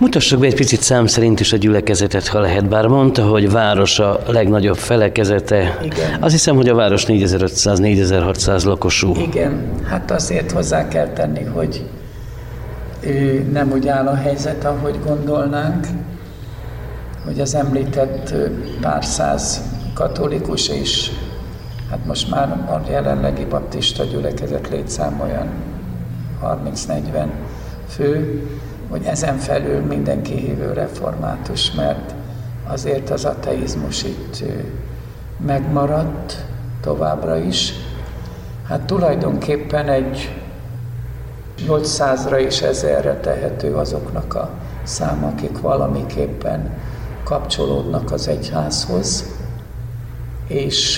Mutassak be egy picit szám szerint is a gyülekezetet, ha lehet, bár mondta, hogy város a legnagyobb felekezete. Igen. Azt hiszem, hogy a város 4500-4600 lakosú. Igen, hát azért hozzá kell tenni, hogy nem úgy áll a helyzet, ahogy gondolnánk, hogy az említett pár száz katolikus és hát most már a jelenlegi baptista gyülekezet létszám olyan 30-40 fő, hogy ezen felül mindenki hívő református, mert azért az ateizmus itt megmaradt továbbra is. Hát tulajdonképpen egy 800-ra és 1000-re tehető azoknak a száma, akik valamiképpen kapcsolódnak az egyházhoz, és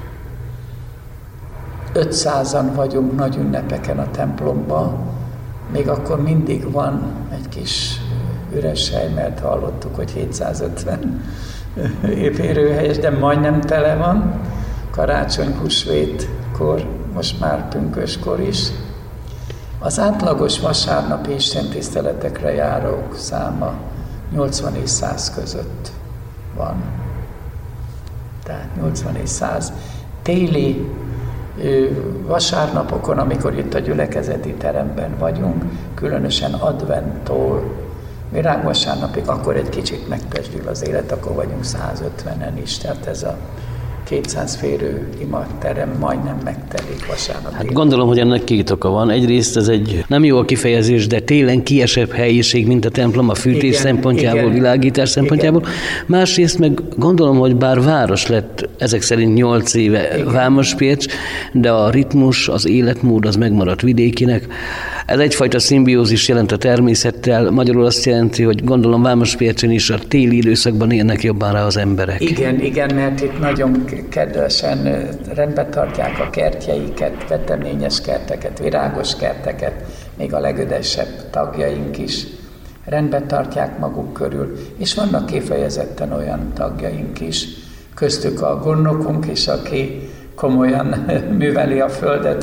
500-an vagyunk nagy ünnepeken a templomban, még akkor mindig van egy kis üres hely, mert hallottuk, hogy 750 férőhelyes, de majdnem tele van, karácsony, húsvétkor, most már pünköskor is. Az átlagos vasárnapi istentiszteletekre járók száma 80 és 100 között van. Tehát 80 és 100. Téli vasárnapokon, amikor itt a gyülekezeti teremben vagyunk, különösen adventtól virágvasárnapig, akkor egy kicsit megpesdül az élet, akkor vagyunk 150-en is, tehát ez a 200 férő imaterem majdnem megtelik vasárnap. Hát gondolom, hogy ennek két oka van. Egyrészt ez egy nem jó a kifejezés, de télen kiesebb helyiség, mint a templom a fűtés szempontjából, világítás szempontjából. Másrészt meg gondolom, hogy bár város lett ezek szerint 8 éve Vámospércs, de a ritmus, az életmód az megmaradt vidékinek. Ez egyfajta szimbiózis jelent a természettel, magyarul azt jelenti, hogy gondolom Vámospércsen is a téli időszakban élnek jobban rá az emberek. Igen, mert itt nagyon kedvesen rendbe tartják a kertjeiket, veteményes kerteket, virágos kerteket, még a legödesebb tagjaink is rendbe tartják maguk körül, és vannak kifejezetten olyan tagjaink is, köztük a gondnokunk is, aki komolyan műveli a földet,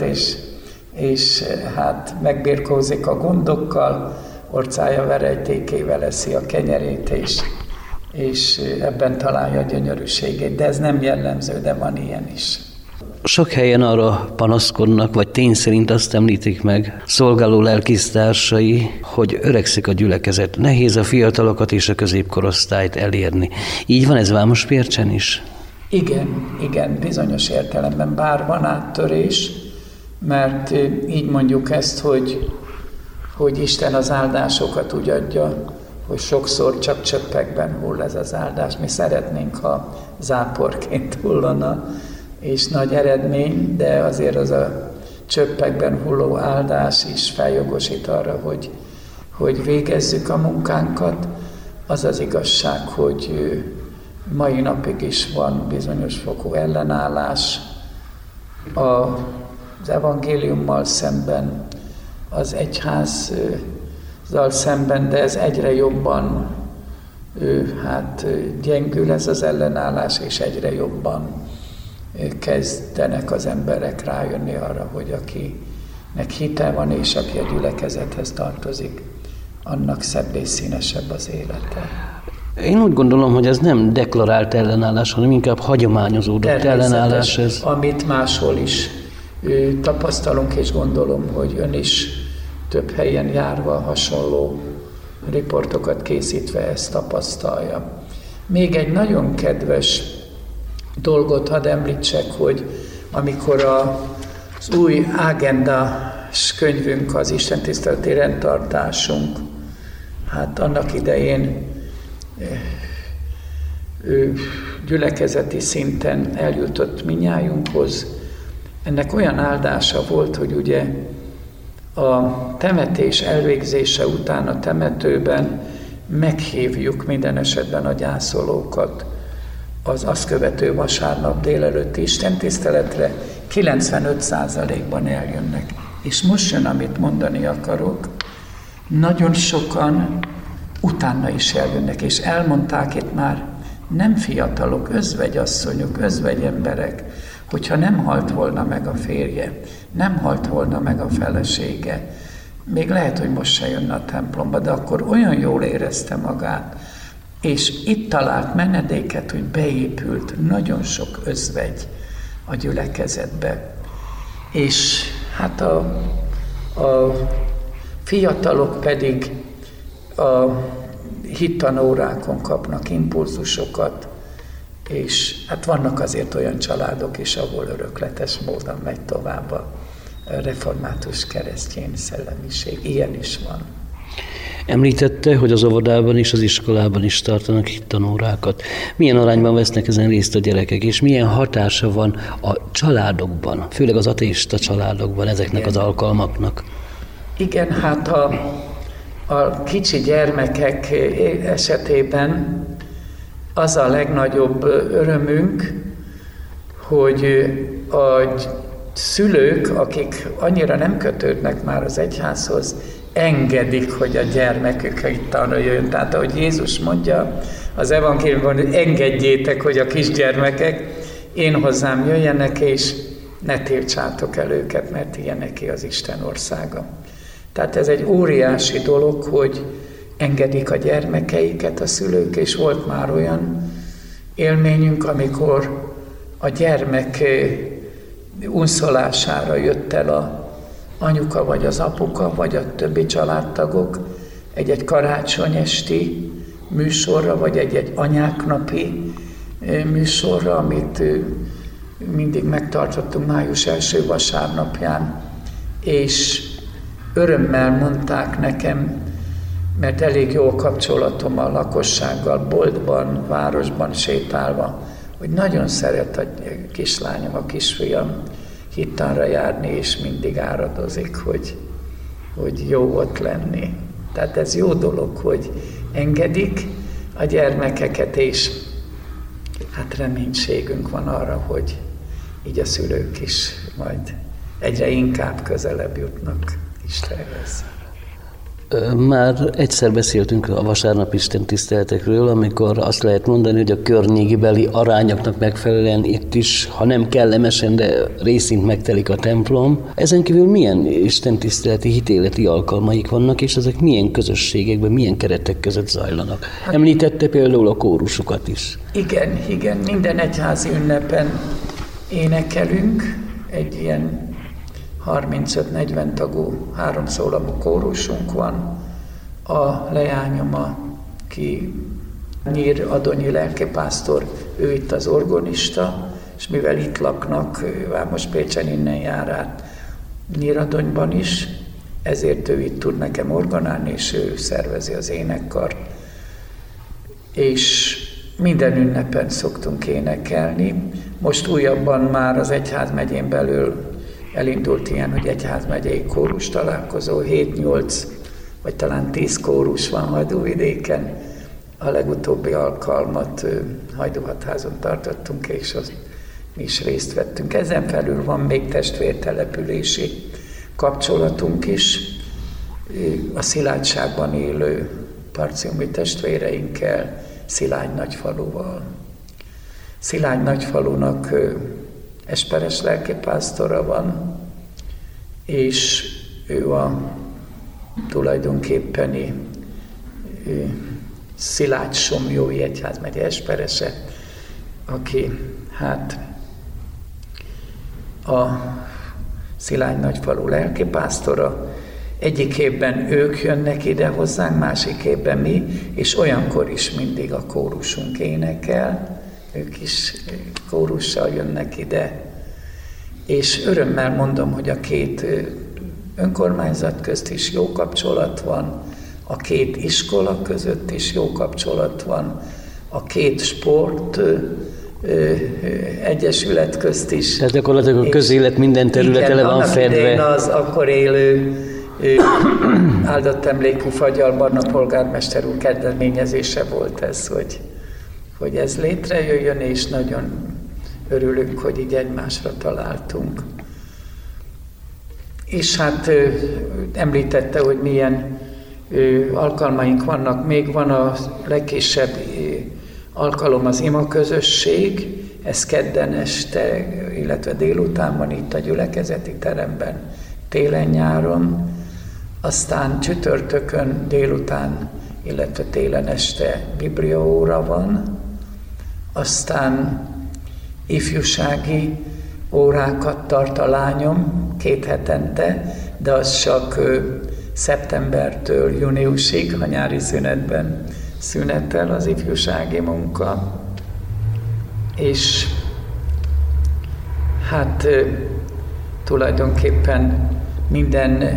és hát megbirkózik a gondokkal, orcája verejtékével eszi a kenyerét, és ebben találja a gyönyörűségét, de ez nem jellemző, de van ilyen is. Sok helyen arra panaszkodnak, vagy tény szerint azt említik meg szolgáló lelkisztársai, hogy öregszik a gyülekezet. Nehéz a fiatalokat és a középkorosztályt elérni. Így van ez Vámospércsen is? Igen, bizonyos értelemben, bár van áttörés, mert így mondjuk ezt, hogy Isten az áldásokat úgy adja, hogy sokszor csak csöppekben hull ez az áldás. Mi szeretnénk, ha záporként hullana, és nagy eredmény, de azért az a csöppekben hulló áldás is feljogosít arra, hogy végezzük a munkánkat. Az az igazság, hogy mai napig is van bizonyos fokú ellenállás az evangéliummal szemben, az egyházzal szemben, de ez egyre jobban gyengül ez az ellenállás, és egyre jobban kezdenek az emberek rájönni arra, hogy akinek hite van, és aki a gyülekezethez tartozik, annak szebb és színesebb az élete. Én úgy gondolom, hogy ez nem deklarált ellenállás, hanem inkább hagyományozódott ellenállás. Ez. Amit máshol is tapasztalunk, és gondolom, hogy ön is több helyen járva hasonló riportokat készítve ezt tapasztalja. Még egy nagyon kedves dolgot hadd említsek, hogy amikor az új ágendás könyvünk, az istentiszteleti rendtartásunk, hát annak idején gyülekezeti szinten eljutott minnyájunkhoz, ennek olyan áldása volt, hogy ugye a temetés elvégzése után a temetőben meghívjuk minden esetben a gyászolókat az azt követő vasárnap délelőtti istentiszteletre, 95%-ban eljönnek. És most jön, amit mondani akarok, nagyon sokan utána is eljönnek, és elmondták itt már nem fiatalok, özvegyasszonyok, özvegyemberek, hogyha nem halt volna meg a férje, nem halt volna meg a felesége, még lehet, hogy most se jönne a templomba, de akkor olyan jól érezte magát, és itt talált menedéket, hogy beépült nagyon sok özvegy a gyülekezetbe. És hát a fiatalok pedig a hittanórákon kapnak impulzusokat, és hát vannak azért olyan családok is, ahol örökletes módon megy tovább a református keresztény szellemiség. Ilyen is van. Említette, hogy az óvodában és az iskolában is tartanak hittanórákat. Milyen arányban vesznek ezen részt a gyerekek, és milyen hatása van a családokban, főleg az ateista családokban ezeknek az alkalmaknak? Igen, hát a kicsi gyermekek esetében az a legnagyobb örömünk, hogy a szülők, akik annyira nem kötődnek már az egyházhoz, engedik, hogy a gyermekük hittanra jöjjön. Tehát, ahogy Jézus mondja az evangéliumban, hogy engedjétek, hogy a kisgyermekek én hozzám jöjjenek, és ne tiltsátok el őket, mert ilyeneké az Isten országa. Tehát ez egy óriási dolog, hogy engedik a gyermekeiket a szülők, és volt már olyan élményünk, amikor a gyermek unszolására jött el a anyuka, vagy az apuka, vagy a többi családtagok egy karácsonyesti műsorra, vagy egy anyáknapi műsorra, amit mindig megtartottunk május első vasárnapján, és örömmel mondták nekem, mert elég jó kapcsolatom a lakossággal, boltban, városban sétálva, hogy nagyon szeret a kislányom, a kisfiam hittanra járni, és mindig áradozik, hogy jó ott lenni. Tehát ez jó dolog, hogy engedik a gyermekeket, és hát reménységünk van arra, hogy így a szülők is majd egyre inkább közelebb jutnak Istenhez. Már egyszer beszéltünk a vasárnap Isten tiszteletekről, amikor azt lehet mondani, hogy a környékbeli arányoknak megfelelően itt is, ha nem kellemesen, de részint megtelik a templom. Ezen kívül milyen Isten tiszteleti, hitéleti alkalmaik vannak, és ezek milyen közösségekben, milyen keretek között zajlanak? Említette például a kórusokat is. Igen, minden egyházi ünnepen énekelünk, egy ilyen 35-40 tagú, 3 szólamú kórusunk van. A leányom, aki Nyíradonyi lelkipásztor, ő itt az orgonista, és mivel itt laknak, most Pécsen innen jár át Nyíradonyban is, ezért ő itt tud nekem orgonálni, és ő szervezi az énekkart. És minden ünnepen szoktunk énekelni. Most újabban már az egyházmegyén belül elindult ilyen, hogy egyházmegyei kórus találkozó, 7-8 vagy talán 10 kórus van Hajdúvidéken. A legutóbbi alkalmat Hajdúhatházon tartottunk, és azt mi is részt vettünk. Ezen felül van még testvértelepülési kapcsolatunk is, a Szilágyságban élő parciumi testvéreinkkel, Szilágy nagyfaluval. Szilágy nagyfalunak esperes lelkipásztora van, és ő a tulajdonképpeni Szilágy-Somjói egyházmegye esperese, aki hát a Szilágy nagyfalu lelkipásztora. Egyik évben ők jönnek ide hozzánk, másik évben mi, és olyankor is mindig a kórusunk énekel, ők is kórussal jönnek ide. És örömmel mondom, hogy a 2 önkormányzat közt is jó kapcsolat van, a 2 iskola között is jó kapcsolat van, a 2 sport egyesület közt is. Tehát gyakorlatilag a közélet minden területe le van fedve. Igen, az akkor élő áldott emlékű Fagyalban a polgármester úr kezdeményezése volt ez, hogy ez létrejöjjön, és nagyon örülünk, hogy így egymásra találtunk. És hát említette, hogy milyen alkalmaink vannak. Még van a legkisebb alkalom az imaközösség, ez kedden este, illetve délután van itt a gyülekezeti teremben, télen-nyáron, Aztán csütörtökön délután, illetve télen este bibliaóra van, aztán ifjúsági órákat tart a lányom 2 hetente, de az csak szeptembertől júniusig, a nyári szünetben szünetel az ifjúsági munka. És hát tulajdonképpen minden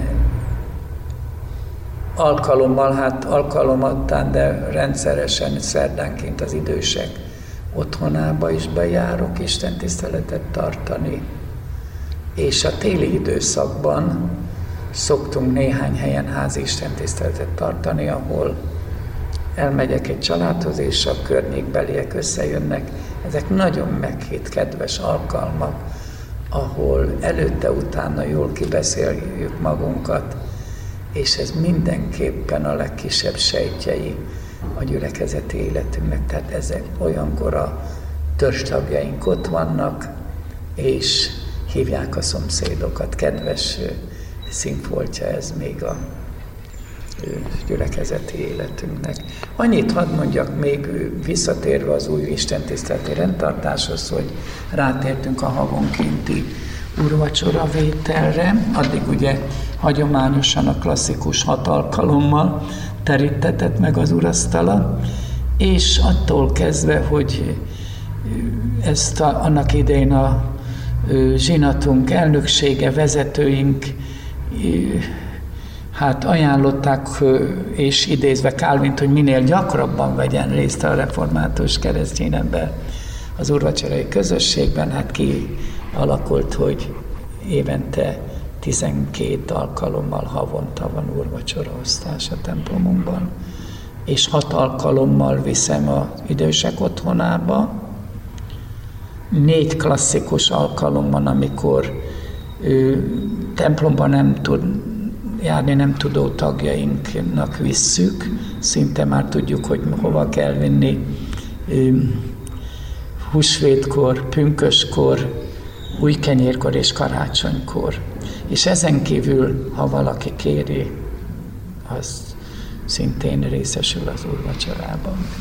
alkalomattán, de rendszeresen szerdánként az idősek otthonába is bejárok istentiszteletet tartani. És a téli időszakban szoktunk néhány helyen házi istentiszteletet tartani, ahol elmegyek egy családhoz, és a környékbeliek összejönnek. Ezek nagyon meghitt, kedves alkalmak, ahol előtte-utána jól kibeszéljük magunkat, és ez mindenképpen a legkisebb sejtjei a gyülekezeti életünknek. Tehát ezek olyankor a törzstagjaink ott vannak, és hívják a szomszédokat. Kedves színfoltja ez még a gyülekezeti életünknek. Annyit hadd mondjak még visszatérve az új istentiszteleti rendtartáshoz, hogy rátértünk a havonkénti úrvacsora vételre. Addig ugye hagyományosan a klasszikus 6 alkalommal terítetett meg az urasztala, és attól kezdve, hogy ezt annak idején a zsinatunk elnöksége, vezetőink hát ajánlották, és idézve Calvint, hogy minél gyakrabban vegyen részt a református keresztény ember az úrvacsorai közösségben, hát kialakult, hogy évente 12 alkalommal havonta van úrvacsoraosztás a templomunkban, és 6 alkalommal viszem az idősek otthonába, 4 klasszikus alkalommal, amikor templomban nem tud járni nem tudó tagjainknak visszük, szinte már tudjuk, hogy hova kell vinni, húsvétkor, pünköskor, újkenyérkor és karácsonykor. És ezen kívül, ha valaki kéri, az szintén részesül az úrvacsorában.